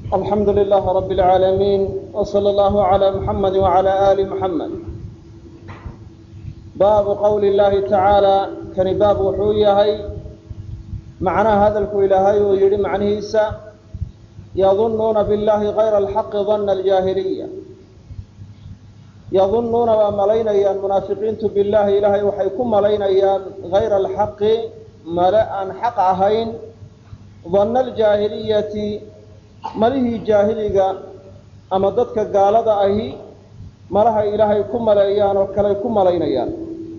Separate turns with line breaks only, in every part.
الحمد لله رب العالمين وصلى الله على محمد وعلى آل محمد. باب قول الله تعالى كان باب وحويهي معنى هذا الكويلهي ويري معنيه يظنون بالله غير الحق ظن الجاهلية. يظنون وملينا المنافقين بالله إلهي وحيكم ملينا غير الحق ملأ حق عهين ظن الجاهلية مليه جاهلية أما ضدك قالت أهي ملها إلهي كم مليان وكلا يكم ملينا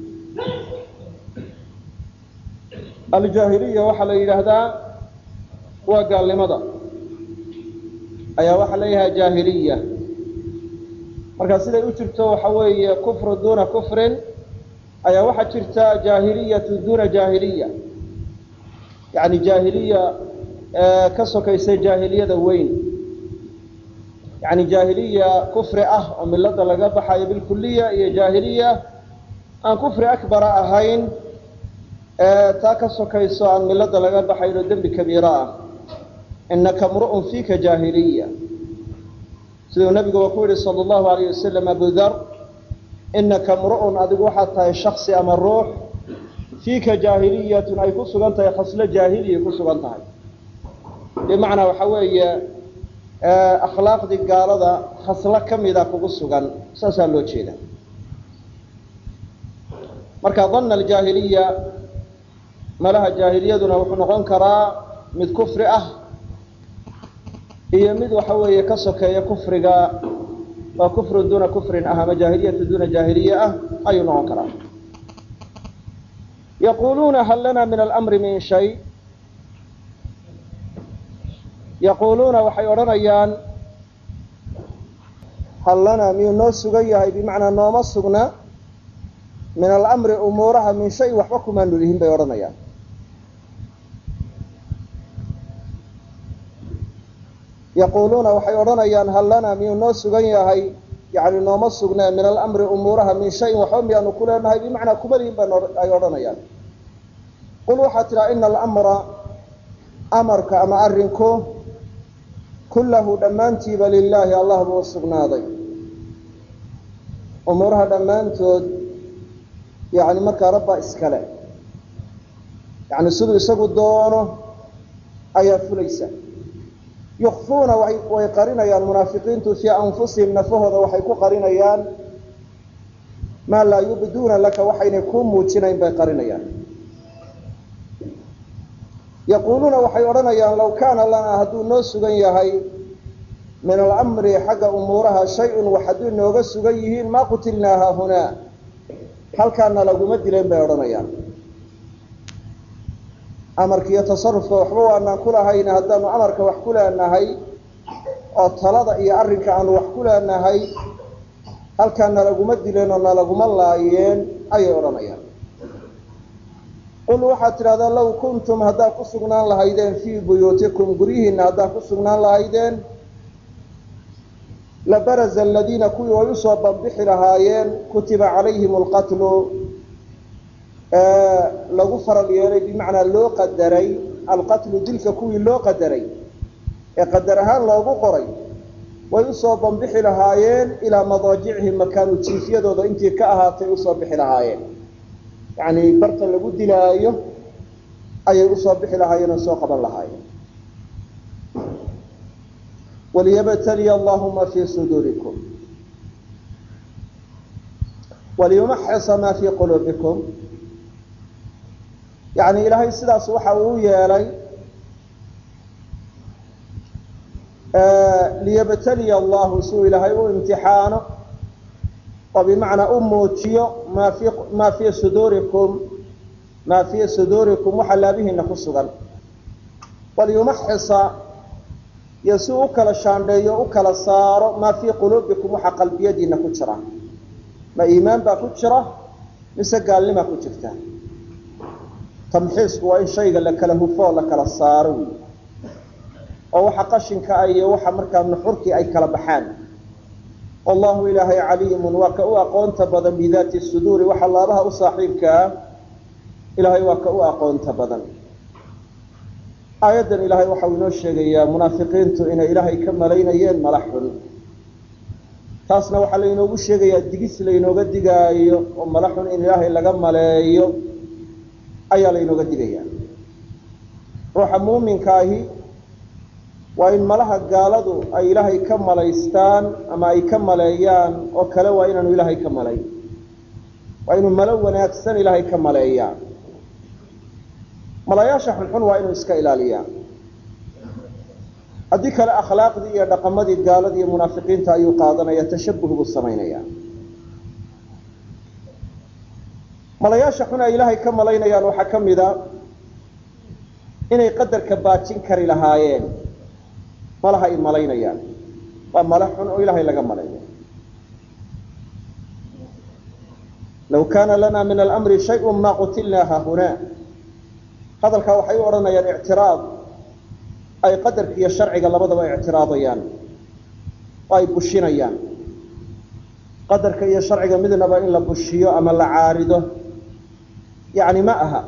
الجاهلية وحل إلهدا وقال لماذا أي وحليها جاهلية marka sida u jirto waxa weeye kufr duna kufrin ayaa waxa jirta jaahiliyatu duna jaahiliya yani jaahiliya ka sokaysa jaahiliyada weyn yani jaahiliya kufri oo milada laga baxay bil kulliya iyo jaahiliya aan kufri akbar ahayn ta ka sokayso aan milada laga baxay dambi kabiira innaka mur'un fika jaahiliya سيدنا النبي وقول صلى الله عليه وسلم أبو ذر إنك امرؤ أدق حتى الشخص أما الروح فيك جاهلية أي كسر أنت يخصل جاهلية كسر أنت بمعنى وحوي أخلاق دي قال هذا خصلك كم إذا كسر سأسألوا شيئا مركا ظن الجاهلية ما لها جاهلية دون وحنقون كرا من كفر هي مد وحوي كسكية كفرجا وكفر دون كفر أهم جاهلية دون جاهلية أي نوع كلام يقولون هل لنا من الأمر من شيء يقولون وحيورنا يان هل لنا من نص جاية بمعنى نومسنا من الأمر أمورها من شيء وحكم أن لهم بيورنا يان يقولون وحيورنا يان هل لنا من نص جاية يعني نومسنا من الأمر أمورها من شيء وحكم أن كلنا هاي بمعنى كبرهم بيورنا يان قلوا حتى إن الأمر أمرك أما أرنكو كله دمانتي بلله الله بوصفنا ذي أمورها دمانتو يعني مركا ربا إسكالا يعني سدو يساقوا دونه أي فليسا يخفون ويقرين يا المنافقين في أنفسهم نفهذا وحيكو قرين يان ما لا يبدون لك وحين يكون موتشنين بيقرين يان يقولون وحيورنا يان لو كان لنا هدو نوس هي من الأمر حق أمورها شيء وحدو نوغس غيهين ما قتلناها هنا هل كان لو مدلين بيورنا يان أمرك يتصرف وحبوا أن نقولها إن هدانو أمرك وحكولها أنهي أو طلاد إيا أرنك أن وحكولها أنهي هل كان لو مدلين أن لو ملايين أي ورميان قل وحتى هذا لو كنتم هدا قصقنا لهيدين في بيوتكم قريهن هدا قصقنا لهيدين لبرز الذين كوي ويصاب بحرهايين كتب عليهم القتل لو فر اليري بمعنى لو قدري القتل دلك كوي لو قدري قدرها لو قري ويصاب بحرهايين إلى مضاجعهم مكان تشيفيدود انت كأهاتي يصاب بحرهايين يعني برت اللي قد لايه أي يصاب بحرهايين وسوق باللهايين وليبتلي الله ما في صدوركم وليمحص ما في قلوبكم يعني إلهي السلاس وحاوية لي ليبتلي الله سوء إلهي وامتحانه وبمعنى أموتيو ما في صدوركم وحلا به نخصغا وليمحص يسوء كلا شاندي وكلا صار ما في قلوبكم وحق البيد نكتشره ما إيمان باكتشره نسقال لما كتشرته تمحيص وإن شيء لك له فوق لك الصار أو حقشنك أي وحمرك من حرك أي كلبحان والله إلهي عليم وكأوا قونت بدن بذات الصدور وحلابها أصاحبك إلهي وكأوا قونت بدن aayaddan ilaahay waxa uu inoo sheegayaa munaafiqiintu inay ilaahay ka malaynayeen mala xun taasna waxaa lainoogu sheegayaa digis lainooga digaayo oo mala xun in ilaahay laga maleeyo ayaa lainooga digayaa ruuxa muuminka ahi waa in malaha gaaladu ay ilaahay ka malaystaan ama ay ka maleeyaan oo kale waa inaanu ilaahay ka malayn waa inuu malo wanaagsan ilaahay ka maleeyaa malayaasha xunxun waa inuu iska ilaaliyaa haddii kale akhlaaqdii iyo dhaqamadii gaaladii iyo munaafiqiinta ayuu qaadanaya tashabuh buu samaynaya malayaasha xun ay ilaahay ka malaynayaan waxaa ka mid a inay qadarka baajin kari lahaayeen malaha ay malaynayaan waa mala xun oo ilaahay laga malayo law kaana lana min alamri shayun ma qutilna hahuna hadalkaa waxay u odhanayaan ictiraad ay qadarka iyo sharciga labadaba ictiraadayaan oo ay bushinayaan qadarka iyo sharciga midnaba in la bushiyo ama la caarido yacni ma aha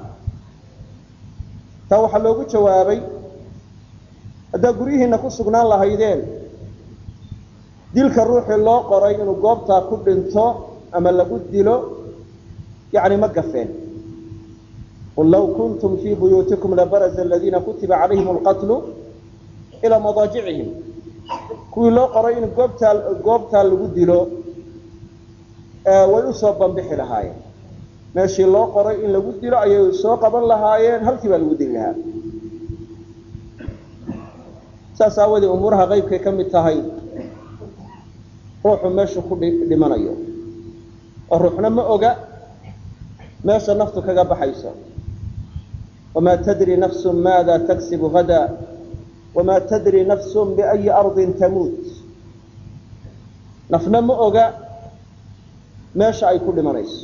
taa waxaa loogu jawaabay haddaa guryihiinna ku sugnaan lahaydeen dilka ruuxii loo qoray inuu goobtaa ku dhinto ama lagu dilo yacni ma gafeen qul law kuntum fii buyuutikum labaraza aladiina kutiba calayhim alqatlu ilaa madaajicihim kuwii loo qoray in goobtaa lagu dilo way u soo banbixi lahaayeen meeshii loo qoray in lagu dilo ayay soo qaban lahaayeen halkii baa lagu dili lahaa saas aawadee umuuraha qaybkay ka mid tahay ruuxu meeshu ku dhimanayo oo ruuxna ma oga meesha naftu kaga baxayso wamaa tadri nafsun maada taksibu hada wamaa tadri nafsun biayi ardin tamuut nafna ma oga meesha ay ku dhimanayso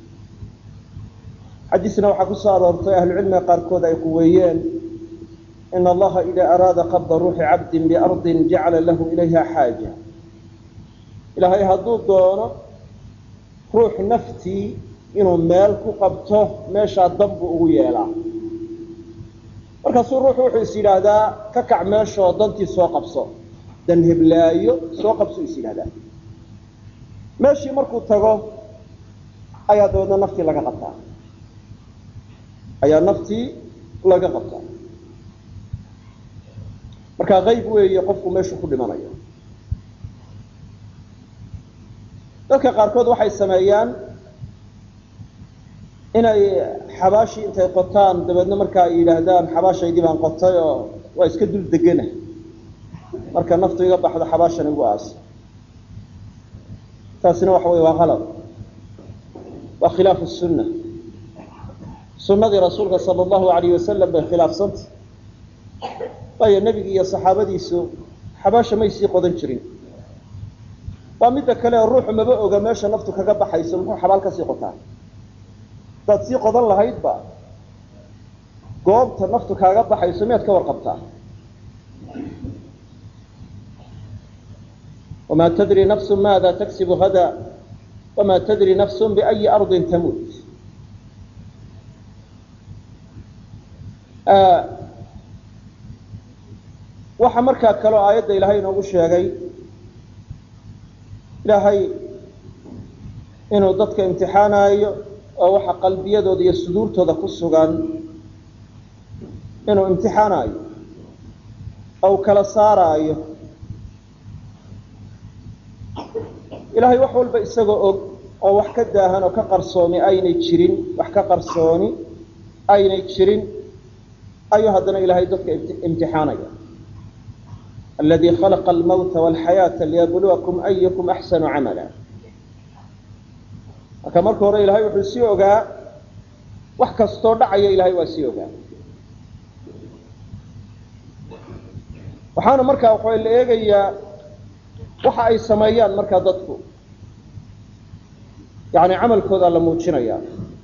xadiisna waxaa ku soo aroortay ahlucilmiga qaarkood ay quweeyeen in allaha idaa araada qabda ruuxi cabdin biardin jacala lahu ilayha xaaja ilaahay hadduu doono ruux naftii inuu meel ku qabto meeshaa dan buu ugu yeelaa markaasuu ruuxu wuxuu is yidhaahdaa ka kac meeshaoo dantii soo qabso dan heblaayo soo qabsuu is yidhahdaa meeshii markuu tago ayaa dabeedna naftii laga qabtaa markaa qayb weeye qofku meeshuu ku dhimanayo dadka qaarkood waxay sameeyaan inay xabaashii intay qotaan dabeedna markaa ay yidhaahdaan xabaashaydii baan qotay oo waa iska dul degana marka naftu iga baxdo xabaashan igu aasa taasina waxa wey waa qalad waa khilaafu sunna sunnadii rasuulka sala allahu alayh wasalam bay khilaafsantay waayo nebigi iyo saxaabadiisu xabaasha may sii qodan jirin waa midda kale ruuxu maba oga meesha naftu kaga baxayso muxuu xabaal ka sii qotaa hadaad sii qodan lahaydba goobta naftu kaaga baxayso miyaad ka warqabtaa wamaa tadri nafsun maada taksibu hada wamaa tadri nafsun biayi ardin tamuut waxaa markaa kaloo aayadda ilaahay inoogu sheegay ilaahay inuu dadka imtixaanayo oo waxa qalbiyadooda iyo suduurtooda ku sugan inuu imtixaanayo oo kala saaraayo ilaahay wax walba isagoo og oo wax ka daahan oo ka qarsooni aynay jirin wax ka qarsooni aynay jirin ayuu haddana ilaahay dadka imtixaanaya alladii khalaqa almawta walxayaata liyabluwakum ayukum axsanu camala marka marka hore ilaahay wuxuu sii ogaa wax kastoo dhacaya ilaahay waa sii ogaa waxaana markaa waxa la eegayaa waxa ay sameeyaan markaa dadku yani camalkooda la muujinaya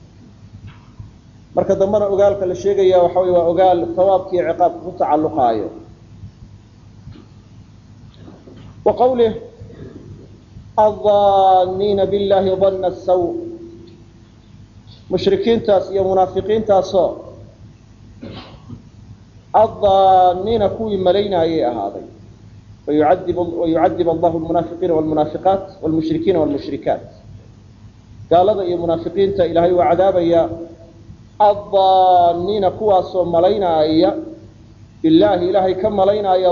marka dambana ogaalka la sheegaya waxa wey waa ogaal thawaabka iyo ciqaabka ku tacalluqaayo wa qawlih الظانين بالله ظن السوء mushrikiintaas iyo munaafiqiintaasoo الظانين كوي ملينا أي هذا ويعذب الله المنافقين والمنافقات والمشركين والمشركات قال هذا يا منافقين إلهي وعذاب يا الظانين كواس ملينا أي بالله إلهي كم ملينا أي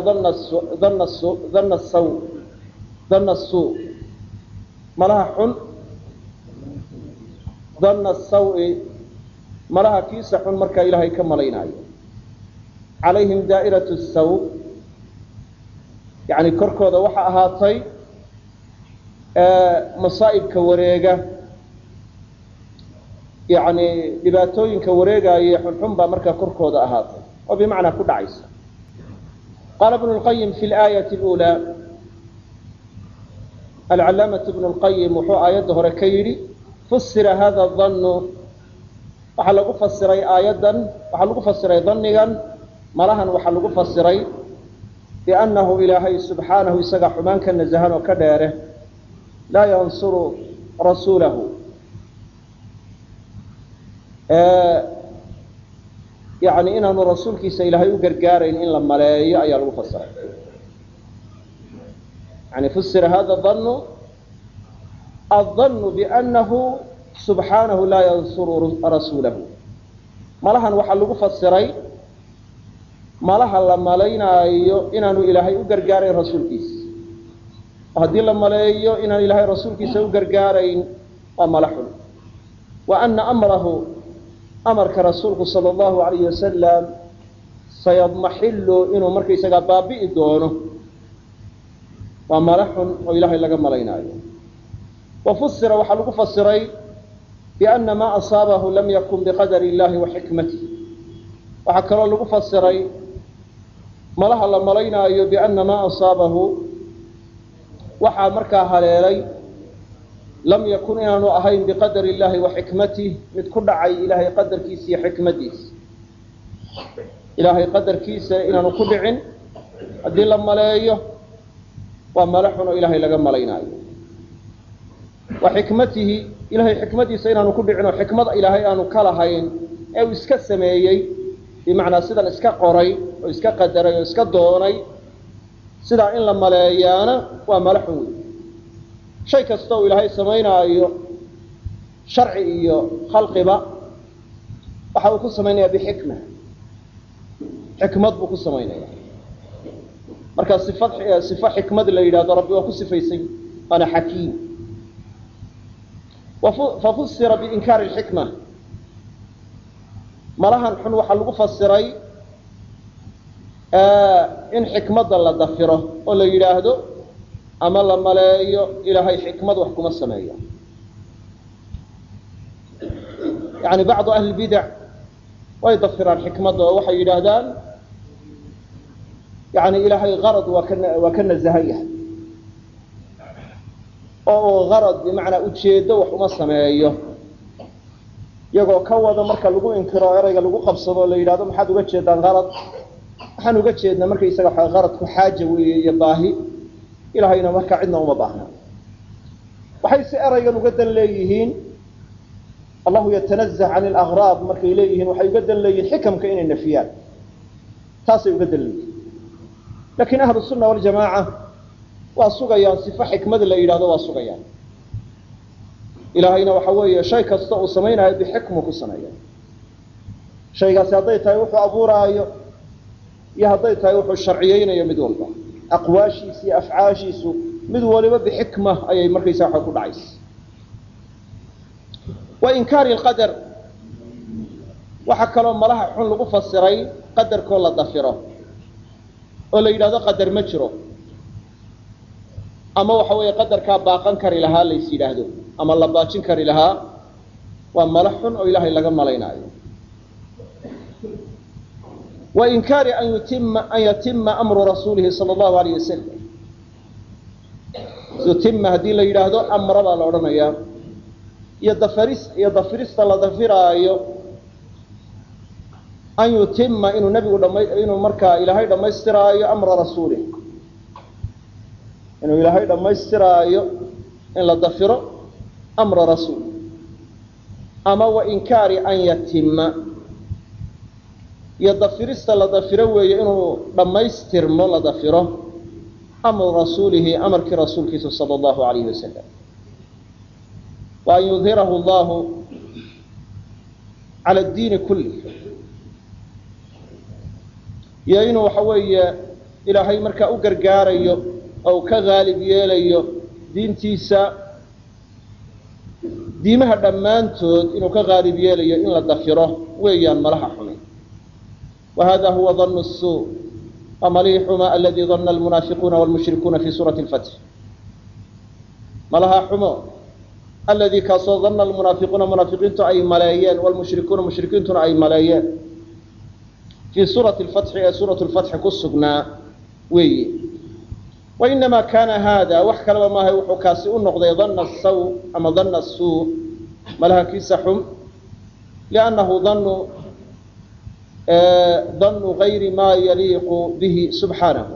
ظن السوء ملاح ظن السوء ملاها كيس حن مركا إلهي كم ملينا أي عليهم دائرة السوء يعني كركودا waxa ahaatay masaa'ibka wareega yani dhibaatooyinka wareegaya xunxun ba marka korkooda ahaatay oo bimaana ku dhacaysa qala ibn al-qayyim fi al-ayati al-ula al-allamah ibn al-qayyim wuxuu aayada hore ka yiri fassira hadha adh-dhann waxa lagu fasiray aayadan waxa lagu fasiray dhannigan malahan waxa lagu fasiray بأنه إلهي سبحانه يسقى حمان كالنزهان وكداره لا ينصر رسوله يعني إنه رسولك سيلهي وقرقارين إن لما لا يأي المفسر يعني فسر هذا الظن بأنه سبحانه لا ينصر رسوله ملحا وحلق فسرين malaha la maleeyo inaanu ilaahay u gargaaray rasuulkiisa hadii la maleeyo inaan ilaahay rasuulkiisa u gargaarayn waa malaxun wa anna amrahu amarka rasuulku sallallahu alayhi wasallam sayadmahillu inuu markaysaga baabi'i doono waa malaxun oo ilaahay laga maleynayo wa fassara waxa lagu fasiray bi anna ma asaabahu lam yakun biqadari illahi wa hikmatihi waxa kaloo lagu fasiray malaha la malaynayo bianna ma asaabahu waxa markaa haleelay lam yakun inaanu ahayn biqadari illahi wa hikmatihi mid ku dhacay ilaahay qadarkiisa iyo xikmadiisa ilaahay qadarkiisa inaanu ku dhicin hadii la maleeyo waa malaxun oo ilaahay laga malaynayo wa hikmatihi ilaahay xikmadiisa inaanu ku dhicin oo xikmada ilaahay aanu kala hayn ee uu iska sameeyay بمعنى سيدان اسكا قري او اسكا قدري او اسكا دوني سيدا ان لما ليانا وملحوي شيء كستو إلهي سمينايو شرعي خلقي با waxa uu ku sameeyaa bixikma xikmad buu ku sameeyaa marka sifad xikmad la yiraahdo rabbi waa ku sifaysay ana hakiim wa fassara bi inkar al hikma malahan xun waxa lagu fasiray in xikmada la dafiro oo la yiraahdo ama la maleeyo ilaahay xikmad wax kuma sameeyo يعني بعض أهل البدع ويضفر الحكمة وحي يراهدان يعني إلهي غرض وكن الزهية أو غرض بمعنى أجيده وحما السمايه يقول كوضا مركا لغو انكرا إرأيك لغو قبصده اللي يراهدان محاد وجهدان غرض حان وجهدنا مركا يساق غرض كحاجة ويباهي إلهينا مركا عندنا ومباهنا وحيث إرأيك نقدن ليهين الله يتنزه عن الأغراض مركا إليهن وحي يقدن ليهن حكم كإن النفيان تاسي يقدن ليهن لكن أهل السنة والجماعة واسوغيان صفة حكمة اللي يراهدوا واسوغيان إلهينا وحوية شيء كستأو سمينها بحكمه كسنيان شيء كستأضيتها يوحو أبورا يهضيتها يوحو الشرعيين يمدون با أقواشيسي أفعاشيسو مدولي بحكمة أي مركي ساحة كل عيس وإنكار القدر وحكى لهم ملاها حن لغو فسرين قدر كل ضفره ولا يراهدو قدر مجره أما وحوية قدر كاباقن كري لها ليس يراهدو أما الله باجين كري لها وملحن أو إلهي لغا ملينا وإنكار أن يتم أمر رسوله صلى الله عليه وسلم يتم هدي لا يراهدو أمر الله لورنيا يضفرست لا ضفرايو أن يتم إنه نبي إنه مركا إلهي دميسترايو أمر رسوله إنه إلهي دميسترايو إن لا ضفره أمر رسول أما وإنكار أن يتم iyo dafirista la dafiro weeye inuu dhammaystirmo la dafiro amru rasuulihi amarkii rasuulkiisa sala allahu alayhi wasalam wa an yudhirahu allahu cala addiini kulli iyo inuu waxa weeye ilaahay markaa u gargaarayo oo ka haalib yeelayo diintiisa diimaha dhammaantood inuu ka haalib yeelayo in la dafiro weeyaan malaha xumi وهذا هو ظن السوء ومليحما الذي ظن المنافقون والمشركون في سورة الفتح ملها حمو الذي كاسو ظن المنافقون منافقين أي ملايين والمشركون مشركين أي ملايين في سورة الفتح سورة الفتح كسقنا وي وإنما كان هذا وحكى ما هو حكاسي النقضي ظن السوء أما ظن السوء ملها كيسحم لأنه ظن غير ما يليق به سبحانه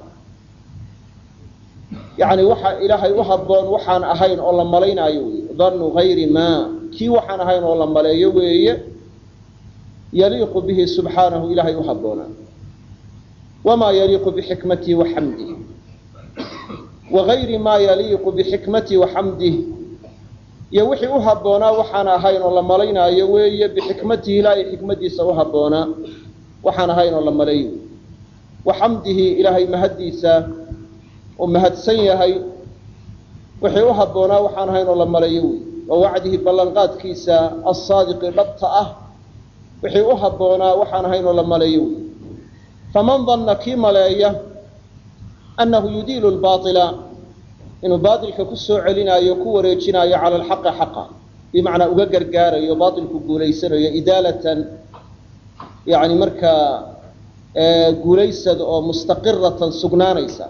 يعني وحى إلهي وحبون وحان أهين أولا ملينا يوي ظن غير ما كي وحان أهين أولا ملينا يوي يليق به سبحانه إلهي وحبونا وما يليق بحكمته وحمده وغير ما يليق بحكمته وحمده يوحي وحبونا وحان أهين أولا ملينا يوي بحكمته لا حكمته سوحبونا waxaan ahayn oo la maleeyo waxamdihi ilaahay mahadiisa oo mahadsan yahay wixii u haboonaa waxaan ahayn oo la maleeyo oo wacdihi ballanqaadkiisa as-saadiq dhabta ah wixii u haboonaa waxaan ahayn oo la maleeyo faman dhanna ki maleeya annahu yudilu al-baatila inuu baatilka ku soo celinayo ku wareejinayo cala al-haqq haqa bimacna uga gargaarayo baatilku guuleysanayo idaalatan يعني marka guuleysad oo mustaqiratan sugnaanaysa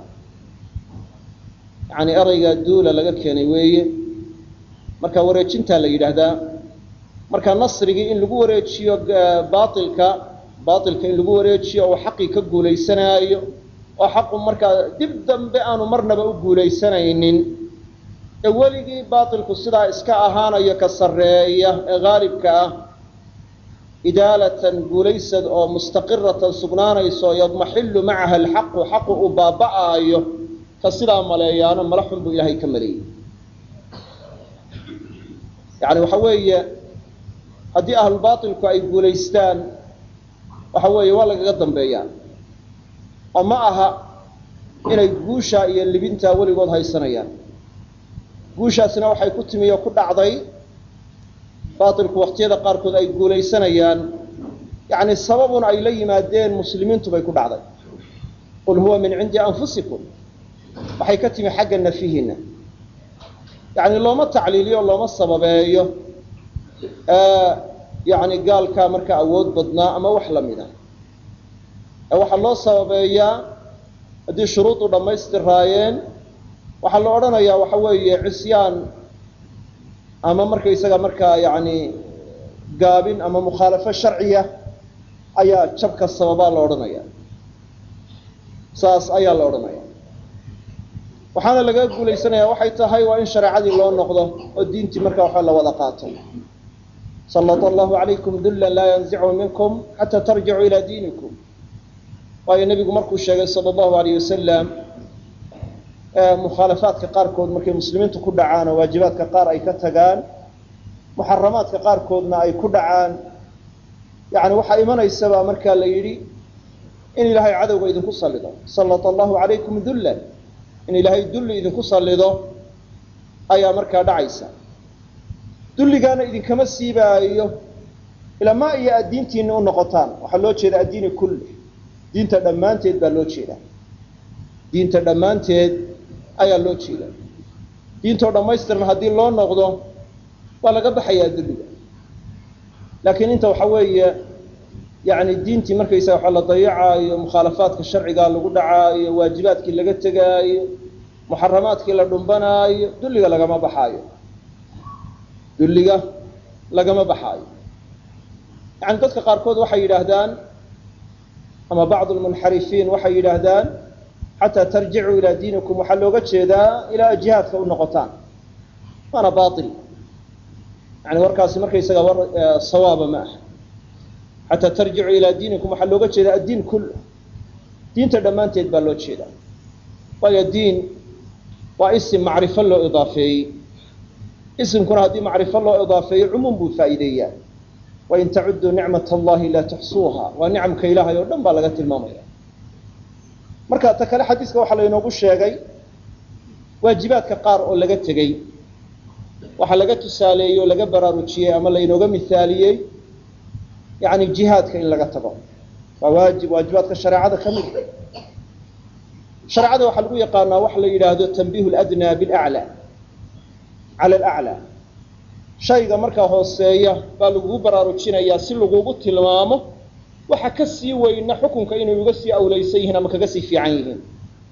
يعني erayga duula laga keenay weeye marka wareejinta la yiraahdaa marka nasrigi in lagu wareejiyo baatilka in lagu wareejiyo oo xaqi ka guuleysanayo oo xaqu marka dib dambe aanu marnaba u guuleysanaynin ee waligii baatilku sidaa iska ahaanayo ka sareeya ee gaalibka ah إدالة قوليسد أو مستقرة سقنانيس يضمحل معها الحق حق أباباء كسلا ملايانا ملحم بإلهي كمري يعني وحوية هدي أهل الباطل كأي قوليستان وحوية ولا قدم بيان ومعها إن قوشا اللي بنتها ولي قد هاي السنيان قوشا سنة وحي كتمي وكل عضي باطلku waqtiyada qaarkood ay guuleysanayaan yani sababun ay la yimaadeen muslimiintu bay ku dhacday qul huwa min indi anfusikum waxay ka timi xagga nafihina yani looma tacliiliyo looma sababeeyo yani gaalka marka awood badnaa ama wax la mid ah waxa loo sababeeyaa hadii shuruudu dhammaystiraayeen waxa la oranayaa waxa weeye cisyaan ama marka isaga marka yaani gaabin ama mukhalafo sharciya ayaa jabka sababa la oranaya saas ayaa la oranaya waxaana laga guuleysanaya waxay tahay waa in shariicadii loo noqdo oo diintii marka waxa la wada qaato sallallahu alaykum dullan la yanzi'u minkum hatta tarji'u ila dinikum wa nabigu markuu sheegay sallallahu alayhi wasallam مخالفات كقاركود مركي مسلمين تكون دعانا واجبات كقار أي كتجان محرمات كقاركودنا أي كدعان يعني وحى إيمانا السبا مركا ليري إن إلهي عدو إذن كصلدا صلى الله عليكم ذلا إن إلهي دل إذن كصلدا أي مركا دعيسا دل كان إذن كمسيبا أيه إلى ما إيا الدين تينو نقطان وحلوش إذا الدين كله دين تدمان تيد بلوش إذا دين تدمان تيد ayaa loo jeedaa diinta dhamaystiran hadii loo noqdo waa laga baxayaa dulliga laakiin inta waxa weeye yaani diintii markaysa waxa la dayacayo mukhalafaadka sharciga lagu dhacaayo waajibaadkii laga tagaayo muharramaadkii la dhumbanaayo dulliga lagama baxaayo yaani dadka qaarkood waxay yiraahdaan ama bacd almunharifin waxay yiraahdaan حتى ترجعوا إلى دينكم وحلوغة جيدا إلى جهاتك والنقطان وانا باطل يعني وركاسي مركي سقى صواب معه xataa tarjicu ilaa diinikum waxaa looga jeedaa addiin kullu diinta dhammaanteed baa loo jeedaa waayo diin waa isim macrifo loo idaafeeyey isimkuna haddii macrifo loo idaafeeyo cumuum buu faa'iideeyaa wain tacuduu nicmat allahi laa tuxsuuha waa nicamka ilaahay oo dhan baa laga tilmaamaya marka ta kale xadiiska waxaa laynoogu sheegay waajibaadka qaar oo laga tegey waxaa laga tusaaleeyey oo laga baraarujiyey ama laynooga mithaaliyey yani jihaadka in laga tago waa waajibaadka shareecada ka mid shareecada waxaa lagu yaqaanaa waxa la yidhaahdo tanbiihu ladnaa bilaclaa cala alaclaa shayga markaa hooseeya baa lagugu baraarujinayaa si lagugu tilmaamo waxa ka sii weyna xukunka inay uga sii awlaysan yihiin ama kaga sii fiican yihiin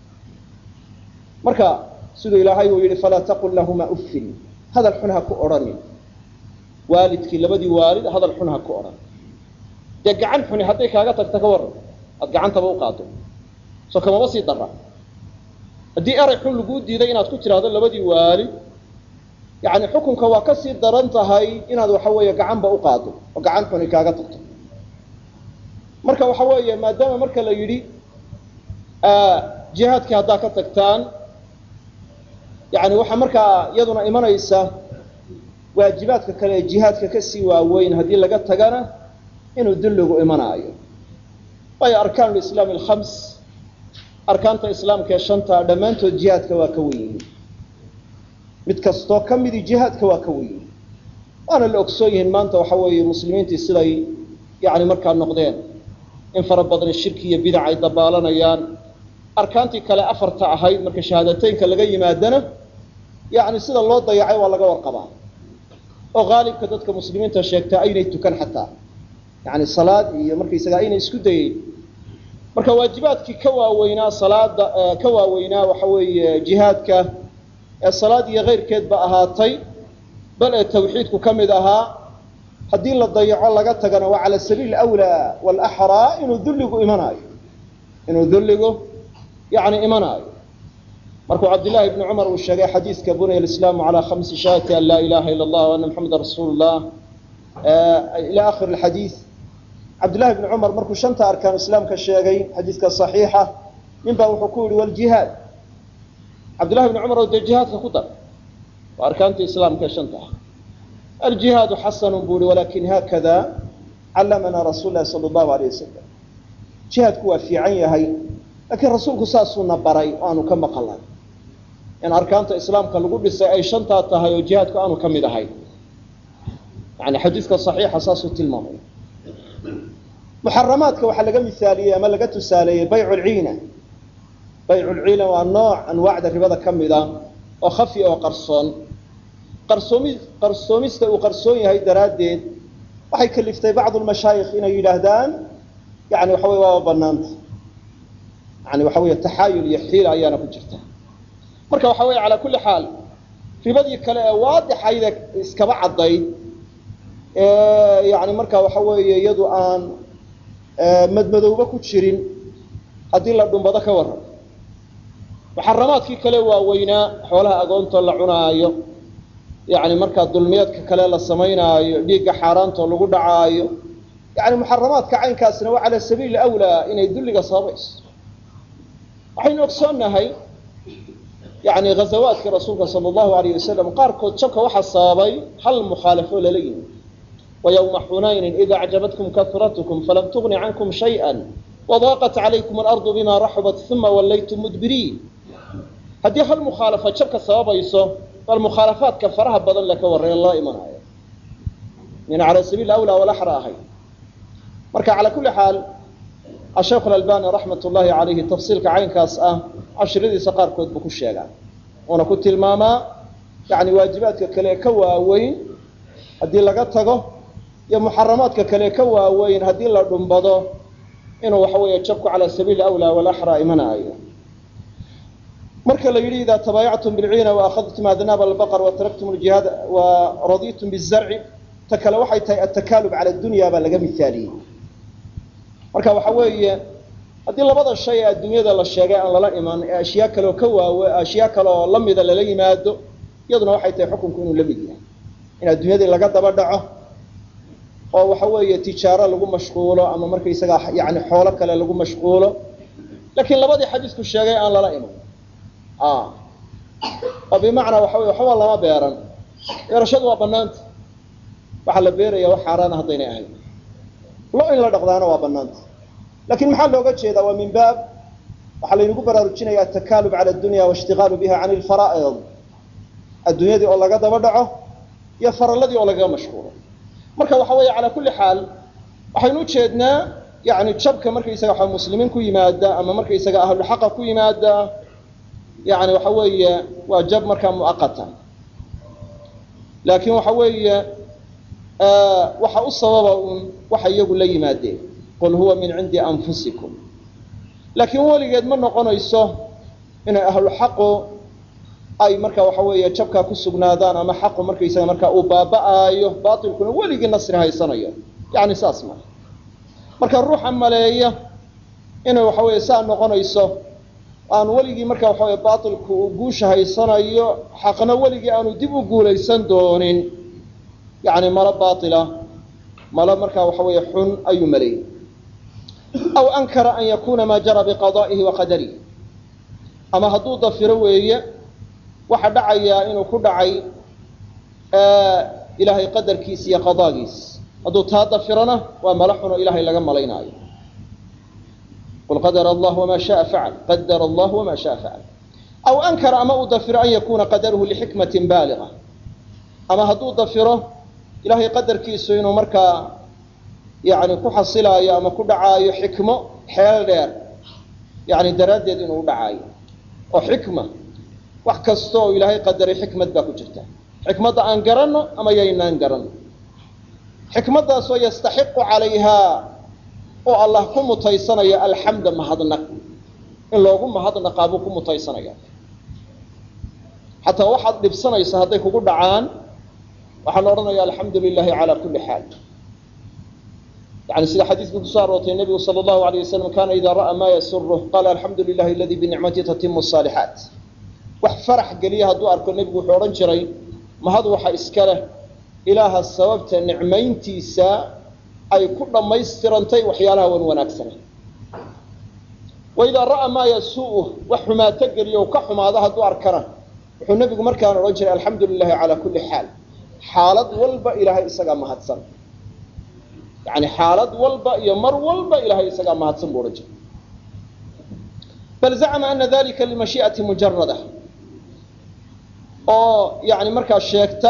marka siduu ilaahay uu yidhi falaa taqul lahumaa uffin hadal xun ha ku odhanin waalidkii labadii waalid hadal xun ha ku odhan dee gacan xuni hadday kaaga tagta ka warran aad gacantaba u qaado soo kamaba sii dara haddii eray xun laguu diiday inaad ku tiraahdo labadii waalid yani xukunka waa ka sii daran tahay inaad waxa weeye gacanba u qaado oo gacan xuni kaaga tagto marka waxa weeye maadaama marka la yidhi jihaadkii haddaa ka tagtaan yani waxaa markaa iyaduna imanaysa waajibaadka kale ee jihaadka kasii waaweyn haddii laga tagana inuu dulligu imanaayo waayo arkaan lislaami alkhams arkaanta islaamka ee shanta dhammaantood jihaadka waa ka wen yihiin mid kastoo ka midii jihaadka waa ka wen yihiin waana la ogsoon yihiin maanta waxa weeye muslimiintii siday yani markaa noqdeen in fara badan shirki iyo bidac ay dabaalanayaan arkaantii kale afarta ahayd marka shahaadateynka laga yimaadana yani sida loo dayacay waa laga warqabaa oo qaalibka dadka muslimiinta sheegtaa aynay tukan xataa yani salaad iyo markaysaga aynay isku dayeyn marka waajibaadkii ka waaweynaa salaada ka waaweynaa waxa weeye jihaadka ee salaad iyo keyrkeedba ahaatay bal ee tawxiidku ka mid ahaa haddii la dayaco laga tagana waa cala sabiil awlaa walaxraa inuu dulligu yani imanaayo markuu cabdillaahi ibni cumar uu sheegay xadiiska bunya alislaamu calaa khamsi shahaadati an laa ilaha ila allah ana maxameda rasuulu llah ila akhir alxadiid cabdillahi ibni cumar markuu shanta arkaan islaamka sheegay xadiiska saxiixa nin baa wuxuu ku yihi waljihaad cabdillahi ibni cumar oo dee jihaadka ku dar waa arkaantii islaamka ee shanta ah aljihaadu xasanu buu ihi walakin haakada callamanaa rasuul lahi sala allahu alayh wasalam jihaadku waa fiican yahay laakiin rasuulku saasuuna baray oo aanu ka maqalay in arkaanta islaamka lagu dhisay ay shantaa tahay oo jihaadku aanu ka mid ahay yani xadiiska saxiixa saasuu tilmaamay muxaramaadka waxaa laga misaaliyey ama laga tusaaleeyey baycu lciina waa nooc anwaacda ribada ka mida oo khafi oo qarsoon qarsoomista uu qarsoon yahay daraaddeed waxay kaliftay bacdu lmashaayikh inay yidhaahdaan yani waxa wey waaba banaanta yani waxa wey taxaayul iyo xiila ayaana ku jirta marka waxa wey calaa kulli xaal ribadii kale ee waadixayda iskaba caddayd yani marka waxa weeye iyadu aan madmadowba ku jirin haddii la dhumbado ka waran muxaramaadkii kale waaweynaa xoolaha agoonto la cunaayo yani markaa dulmiyeedka kale la samaynaayo dhiigga xaaraantoo lagu dhacaayo yani muxaramaadka caynkaasna waa cala sabiili awlaa inay dulliga sababayso waxaynu ogsoonnahay yani ghazawaadkii rasuulka sala allahu alayh wasalam qaarkood jabka waxaa sababay hal mukhaalafo lala yimi ويومa xunayni إida أعjabatkum karatkum falam tugni cankum شhayئa وضاaqت عalaykum الأrض bima raxubat ثuma wallaytum mudbiriin haddii hal mukhaalafa jabka sababayso bal mukhaalafaadka faraha badan le ka warran loo imanayo min calى sabiil أwlى walaxra ahay marka calى kuli xaal asheekh اأlbani raxmat ullahi عalayhi tafsiilka caynkaas ah cashradiisa qaarkood buu ku sheegaa uuna ku tilmaamaa yani waajibaadka kale ka waaweyn haddii laga tago iyo muxaramaadka kale ka waaweyn haddii la dhumbado inuu waxa weeye jabku calaa sabiili awlaa walaxra imanaayo marka la yidhi idaa tabaayactum bilciina waakhadtum adnaaba albaqar wataraktum ljihaad waraditum bizarci ta kale waxay tahay altakaalub cala dunya baa laga mithaaliyey marka waxa weeye haddii labada shay ee adduunyada la sheegay aan lala iman ee ashyaa kaleoo ka ashyaa kale oo lamida lala yimaado iyaduna waxay tahay xukunku inuu la mid yahay in adduunyadii laga daba dhaco oo waxa weeye tijaaro lagu mashquulo ama markaysaga yani xoolo kale lagu mashquulo laakiin labadii xadiisku sheegay aan lala iman oo bimacnaa waxa weeye waxba lama beeran beerashadu waa bannaanta waxaa la beeraya wax xaaraana haddaynay ahayn lo in la dhaqdaana waa bannaanta laakiin maxaa looga jeedaa waa min baab waxaa laynagu baraarujinaya atakaalub cala addunya waishtigaalu biha can ilfaraa'id adduunyadii oo laga daba dhaco iyo faralladii oo lagaga mashquulo marka waxa weeye calaa kulli xaal waxaynu ujeednaa yani jabka markaysaga waxa muslimiin ku yimaada ama markaysaga ahlulxaqa ku yimaada yani waxa weeye waa jab markaa mu'aqata laakiin waxa weeye waxa u sababa un waxa iyagu la yimaadeen qul huwa min cindi anfusikum laakiin weligeed ma noqonayso inay ahlulxaqu ay marka waxa weeye jabkaa ku sugnaadaan ama xaqu markaysaga markaa uu baaba'aayo baatilkuna weligii nasri haysanayo yani saas ma marka ruuxa maleeya inay waxa weeye saa noqonayso aan weligii marka waxa weeye baatilku uu guusha haysanayo xaqna weligii aanu dib u guulaysan doonin yani malo baatila malo markaa waxa weeye xun ayuu maleeyey aw ankara an yakuna ma jara biqada'ihi wa qadarihi ama hadduu dafiro weeye waxa dhacayaa inuu ku dhacay ilaahay qadarkiisa iyo qadaagiis hadduu taa dafirana waa mala xuno ilaahay laga malaynaayo qul qadara allah wama shaaa facal qadara allah wama shaaa facal aw ankara ama uu dafiro an yakuna qadaruhu lixikmatin baaliga ama hadduu dafiro ilaahay qadarkiisu inuu markaa yani ku xasilaayo ama ku dhacaayo xikmo xeel dheer yani daraaddeed inuu u dhacaayo oo xikma wax kasta oo ilaahay qadaray xikmad baa ku jirta xikmadda aan garanno ama yaynaan garanno xikmaddaasoo yastaxiqu calayhaa oo allah ku mutaysanaya alxamda mahadnaq in loogu mahadnaqaa buu ku mutaysanaya xataa waxaad dhibsanaysa hadday kugu dhacaan waxaa la odhanaya alxamdu lilahi calaa kulli xaal yani sida xadiiskii kusoo aroortay nebigu sala allahu alayh wasalam kana idaa ra'aa maa yasuruh qaala alxamdu lilahi aladii binicmatihi tatimu asaalixaat wax farax geliya hadduu arko nebigu wuxuu odhan jiray mahad waxa iska leh ilaaha sababta nicmayntiisa ay ku dhammaystirantay waxyaalaha wan wanaagsana waidaa ra'aa maa yasuu'uh wax xumaato geliya oo ka xumaado hadduu arkana wuxuu nebigu markaana odhan jiray alxamdu lilahi calaa kulli xaal xaalad walba ilaahay isagaa mahadsan yani xaalad walba iyo mar walba ilaahay isagaa mahadsan buu odhan jiray bal zacma ana dalika limashii'ati mujarada oo yani markaa sheegta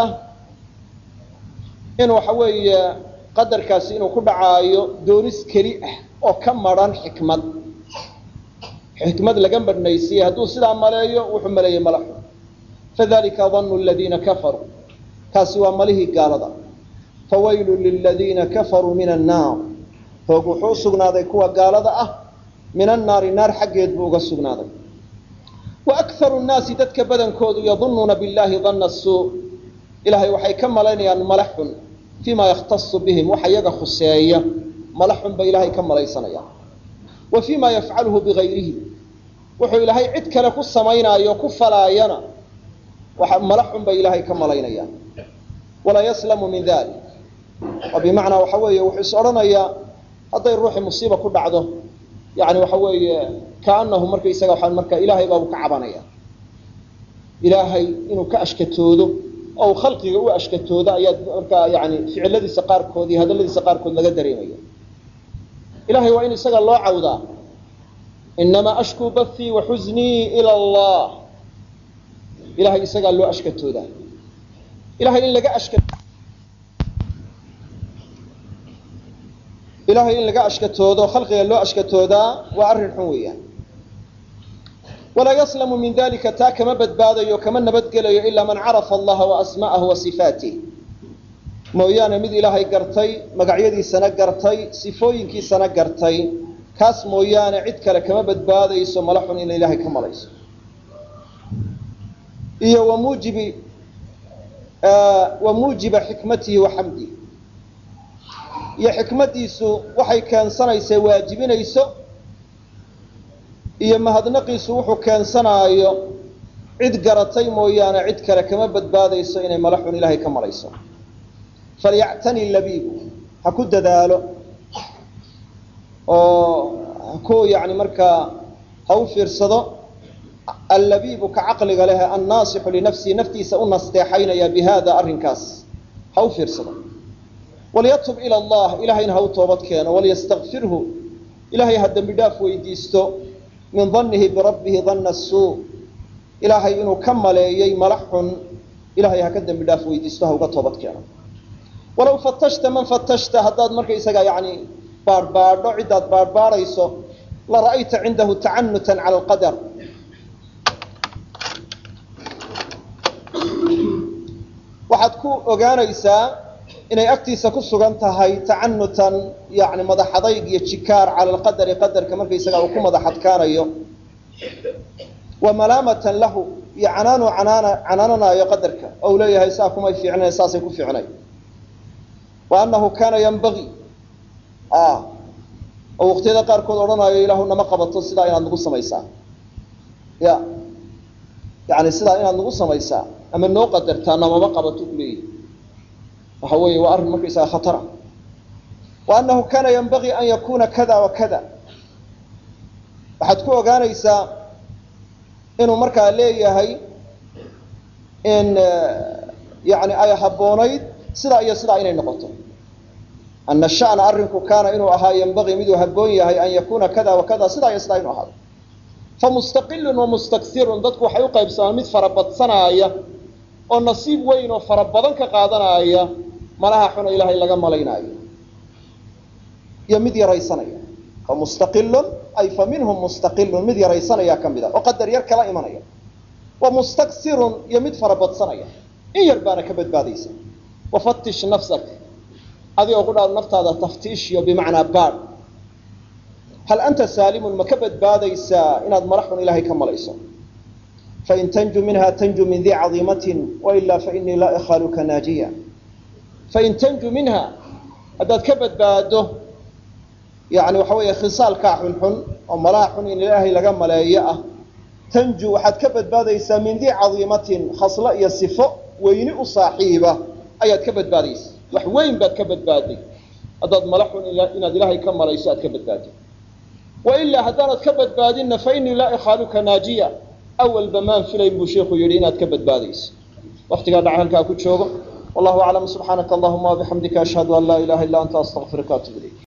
in waxa weeye qadarkaasi inuu ku dhacaayo doonis keli ah oo ka maran xikmad laga badhnaysiyey hadduu sidaa maleeyo wuxuu maleeyey mala xun fadalika danu aladiina kafaruu kaasi waa malihii gaalada fawaylu liladiina kafaruu min annaar hoog wuxuu usugnaaday kuwa gaalada ah min annaari naar xaggeed buu uga sugnaaday wa akharu nnaasi dadka badankoodu yadunuuna billahi danna suu ilaahay waxay ka malaynayaan mala xun fii ma yakhtasu bihim waxa iyaga khuseeya mala xun bay ilaahay ka malaysanayaan wa fii ma yafcaluhu bigayrihi wuxuu ilaahay cid kale ku samaynaayo ku falaayana mala xun bay ilaahay ka malaynayaan walaa yaslamu min dalik oo bimacnaa waxa weeye wuxuu is odhanayaa hadday ruuxii musiiba ku dhacdo yani waxa weeye kaanahu markaysaga waxaan markaa ilaahay baabu ka cabanaya ilaahay inuu ka ashkatoodo oo khalqiga u ashkatoodo ayaa markaa yani ficiladiisa qaarkood iyo hadalladiisa qaarkood laga dareemaya ilahay waa in isaga loo cawdaa inamaa ashkuu bathii wa xuznii ila allah ilahay isagaa loo ashkatoodaa ilahay in laga ilaahay in laga ashkatoodo khalqiga loo ashkatoodaa waa arrin xun weeyaan walaa yaslamu min dalika taa kama badbaadayo kama nabadgelayo ilaa man carafa allaha wa asma'ahu wa sifaatih mooyaane mid ilaahay gartay magacyadiisana gartay sifooyinkiisana gartay kaas mooyaane cid kale kama badbaadayso mala xun in ilaahay ka malayso iyo wa muujiba xikmatihi wa xamdihi iyo xikmadiisu waxay keensanaysaa waajibinayso iyo mahadnaqiisu wuxuu keensanaayo cid garatay mooyaane cid kale kama badbaadayso inay mala xun ilaahay ka malayso falyactani labiibu ha ku dadaalo oo ku yani markaa ha u fiirsado allabiibu ka caqliga leh annaasixu linafsihi naftiisa u nasteexaynaya bihada arrinkaas ha u fiirsado walyatub ila allah ilahayna ha u toobad keeno walyastakfirhu ilahay ha dembi dhaaf weydiisto min dannihi birabbihi danna suu ilaahay inuu ka maleeyey mala xun ilahay ha ka dembi dhaaf weydiisto ha uga toobad keeno walow fatashta man fatashta haddaad markaysaga yani baadhbaadho ciddaad baadhbaadhayso la ra'ayta cindahu tacanutan cala alqadar waxaad ku ogaanaysaa inay agtiisa ku sugan tahay tacanutan yani madaxadayg iyo jikaar cala alqadari qadarka markaysaga uu ku madax adkaanayo wa malaamatan lahu iyo canaanu canaananaayo qadarka ou leeyahay saa kumay fiicnayn saasay ku fiicnay wa annahu kaana yanbagii oo waqtiyada qaarkood odhanaayo ilaahu nama qabato sidaa inaad nagu samaysaa ya yani sidaa inaad nagu samaysaa ama noo qadartaa namama qabato kuleeyahy waxa weeye waa arrin markaysaga khatara wa annahu kaana yanbagii an yakuna kada wa kada waxaad ku ogaanaysaa inuu markaa leeyahay in yani ay habboonayd sidaa iyo sidaa inay noqoto ana sha'na arrinku kaana inuu ahaa yanbagii miduu habboon yahay an yakuna kada wa kada sidaa iyo sidaa inuu ahaado famustaqilun wa mustakirun dadku waxay u qaybsamaan mid farabadsanaya oo nasiib weyn oo fara badan ka qaadanaya malaha xuna ilaahay laga malaynaayo iyo mid yaraysanaya famustaqilun ay fa minhum mustaqilun mid yaraysanaya ka mid a oo qadar yar kala imanaya wa mustaksirun iyo mid farabadsanaya in yar baana ka badbaadaysa wafatish nafsak adigoo ku dhaad naftaada taftiishiyo bimacnaa baadh hal anta saalimun ma ka badbaadaysaa inaad mala xun ilaahay ka malayso fain tanju minha tanju min dii cadiimatin wailaa fainii laa ikhaaluka naajiya fain tanju minha haddaad ka badbaado yani waxa weeye khisaalkaa xunxun oo malaha xun in ilaahay laga maleeyo ah tanju waxaad ka badbaadaysaa min dii cadiimatin khaslo iyo sifo weyni u saaxiiba ayaad ka badbaadaysa wax weyn baad ka badbaaday haddaad mala xun inaad ilaahay ka malayso aad ka badbaado wailaa haddaanad ka badbaadinna fainii laa ikhaaluka naajiya awalba maan filayn buu sheikhu yidhi inaad ka badbaadayso waqtigaa dhaca halkaa ku joogo wallahu aclam subxaanaka allahuma wabixamdika ashhadu an laa ilaha illa anta astaqfiruka atub ilayk